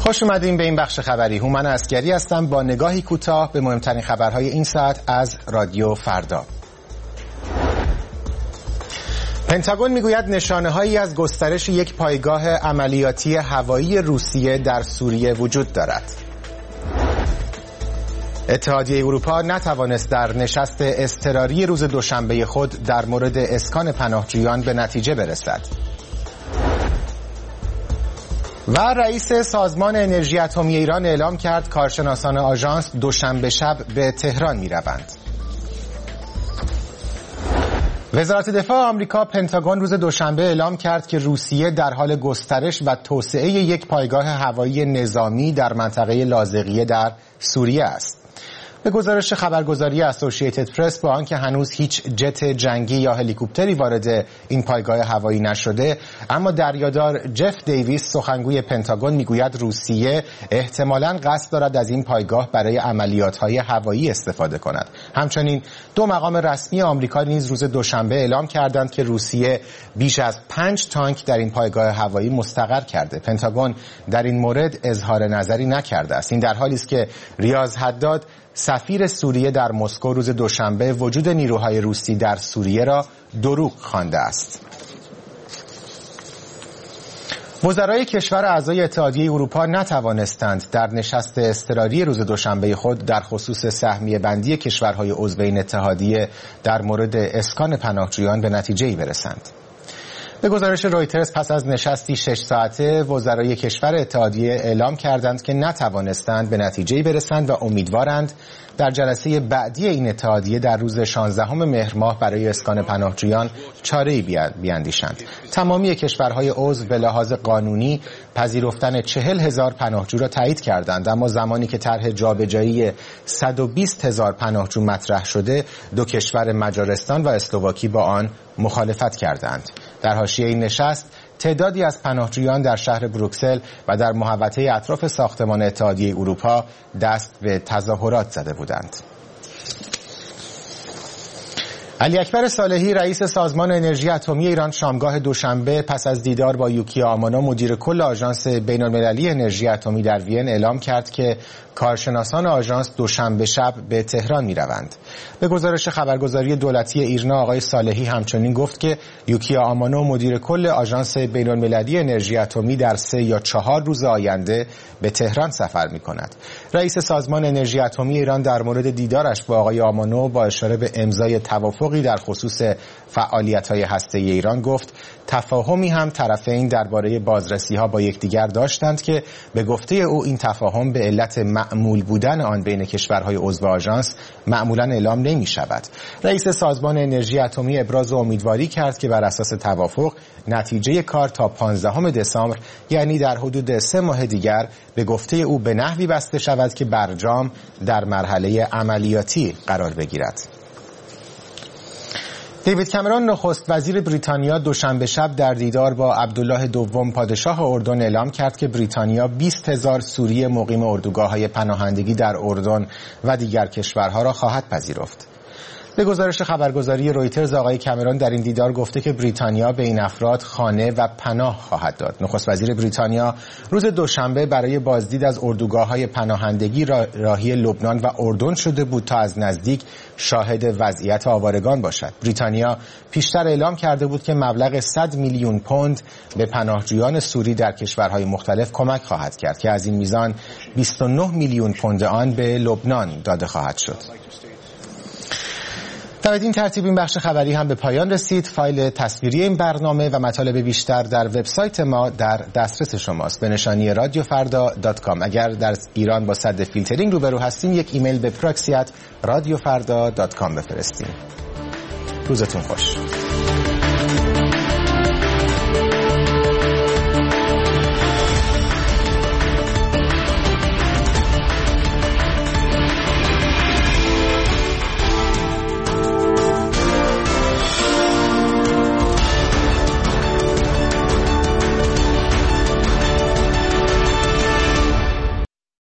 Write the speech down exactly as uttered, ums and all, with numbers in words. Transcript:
خوش اومدیم به این بخش خبری. هومن عسگری هستم با نگاهی کوتاه به مهمترین خبرهای این ساعت از رادیو فردا. پنتاگون میگوید نشانه‌هایی از گسترش یک پایگاه عملیاتی هوایی روسیه در سوریه وجود دارد. اتحادیه اروپا نتوانست در نشست اضطراری روز دوشنبه خود در مورد اسکان پناهجویان به نتیجه برسد. و رئیس سازمان انرژی اتمی ایران اعلام کرد کارشناسان آژانس دوشنبه شب به تهران می‌روند. وزارت دفاع آمریکا پنتاگون روز دوشنبه اعلام کرد که روسیه در حال گسترش و توسعه یک پایگاه هوایی نظامی در منطقه لاذقیه در سوریه است. به گزارش خبرگزاری اسوسییتد پرس، با آنکه هنوز هیچ جت جنگی یا هلیکوپتری وارد این پایگاه هوایی نشده، اما دریادار جف دیویس سخنگوی پنتاگون میگوید روسیه احتمالاً قصد دارد از این پایگاه برای عملیات‌های هوایی استفاده کند. همچنین دو مقام رسمی آمریکا نیز روز دوشنبه اعلام کردند که روسیه بیش از پنج تانک در این پایگاه هوایی مستقر کرده. پنتاگون در این مورد اظهار نظری نکرده است. این در حالی است که ریاض حداد سفیر سوریه در مسکو روز دوشنبه وجود نیروهای روسی در سوریه را دروغ خوانده است. وزرای کشور اعضای اتحادیه اروپا نتوانستند در نشست اضطراری روز دوشنبه خود در خصوص سهمیه بندی کشورهای عضو این اتحادیه در مورد اسکان پناهجویان به نتیجه‌ای برسند. به گزارش رویترز پس از نشستی شش ساعته وزرای کشور اتحادیه اعلام کردند که نتوانستند به نتیجه‌ای برسند و امیدوارند در جلسه بعدی این اتحادیه در روز شانزدهم مهر ماه برای اسکان پناهجویان چاره‌ای بیاندیشند. تمامی کشورهای عضو به لحاظ قانونی پذیرفتن چهل هزار پناهجو را تایید کردند، اما زمانی که طرح جابجایی صد و بیست هزار پناهجو مطرح شده، دو کشور مجارستان و اسلواکی با آن مخالفت کردند. در حاشیه این نشست تعدادی از پناهجویان در شهر بروکسل و در محوطه اطراف ساختمان اتحادیه اروپا دست به تظاهرات زده بودند. علی اکبر صالحی رئیس سازمان انرژی اتمی ایران شامگاه دوشنبه پس از دیدار با یوکیا آمانو مدیر کل آژانس بین‌المللی انرژی اتمی در وین اعلام کرد که کارشناسان آژانس دوشنبه شب به تهران می‌روند. به گزارش خبرگزاری دولتی ایرنا آقای صالحی همچنین گفت که یوکیا آمانو مدیر کل آژانس بین‌المللی انرژی اتمی در سه یا چهار روز آینده به تهران سفر می‌کند. رئیس سازمان انرژی اتمی ایران در مورد دیدارش با آقای آمانو با اشاره به امضای توافقی در خصوص فعالیت‌های هسته‌ای ایران گفت تفاهمی هم طرفین درباره بازرسی‌ها با یکدیگر داشتند که به گفته او این تفاهم به علت معمول بودن آن بین کشورهای عضو آژانس معمولاً اعلام نمی‌شود. رئیس سازمان انرژی اتمی ابراز امیدواری کرد که بر اساس توافق نتیجه کار تا پانزدهم دسامبر یعنی در حدود سه ماه دیگر به گفته او به نحوی بسته شود که برجام در مرحله عملیاتی قرار بگیرد. دیوید کامرون نخست وزیر بریتانیا دوشنبه شب در دیدار با عبدالله دوم پادشاه اردن اعلام کرد که بریتانیا بیست هزار سوری مقیم اردوگاه‌های پناهندگی در اردن و دیگر کشورها را خواهد پذیرفت. به گزارش خبرگزاری رویترز آقای کامرون در این دیدار گفته که بریتانیا به این افراد خانه و پناه خواهد داد. نخست وزیر بریتانیا روز دوشنبه برای بازدید از اردوگاه‌های پناهندگی راهی لبنان و اردن شده بود تا از نزدیک شاهد وضعیت آوارگان باشد. بریتانیا پیشتر اعلام کرده بود که مبلغ صد میلیون پوند به پناهجویان سوری در کشورهای مختلف کمک خواهد کرد که از این میزان بیست و نه میلیون پوند آن به لبنان داده خواهد شد. در این ترتیب این بخش خبری هم به پایان رسید. فایل تصویری این برنامه و مطالب بیشتر در وبسایت ما در دسترس شماست به نشانی رادیو فردا دات کام. اگر در ایران با سد فیلترینگ روبرو هستیم یک ایمیل به پراکسی ات رادیو فردا دات کام بفرستیم. روزتون خوش.